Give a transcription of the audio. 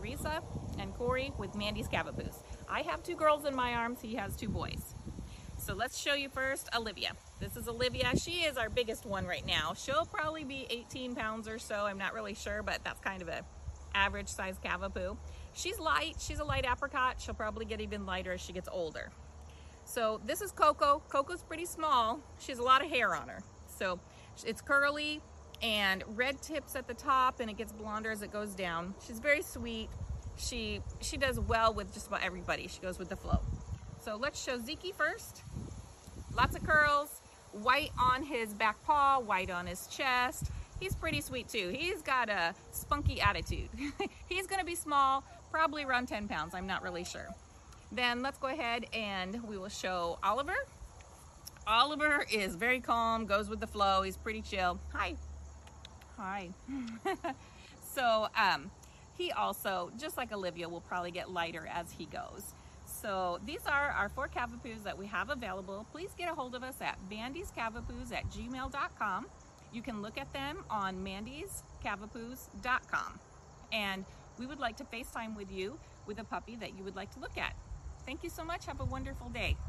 Teresa and Corey with Mandy's Cavapoos. I have 2 girls in my arms, he has 2 boys. So let's show you first Olivia. This is Olivia. She is our biggest one right now. She'll probably be 18 pounds or so. I'm not really sure, but that's kind of an average size Cavapoo. She's light. She's a light apricot. She'll probably get even lighter as she gets older. So this is Coco. Coco's pretty small. She has a lot of hair on her. So it's curly and red tips at the top, and it gets blonder as it goes down. She's very sweet. She does well with just about everybody. She goes with the flow. So let's show Zeke first. Lots of curls, white on his back paw, white on his chest. He's pretty sweet too. He's got a spunky attitude. He's gonna be small, probably around 10 pounds. I'm not really sure. Then let's go ahead and we will show Oliver. Oliver is very calm, goes with the flow. He's pretty chill. Hi. Hi. So he also, just like Olivia, will probably get lighter as he goes. So these are our 4 Cavapoos that we have available. Please get a hold of us at mandyscavapoos@gmail.com. You can look at them on mandyscavapoos.com. And we would like to FaceTime with you with a puppy that you would like to look at. Thank you so much. Have a wonderful day.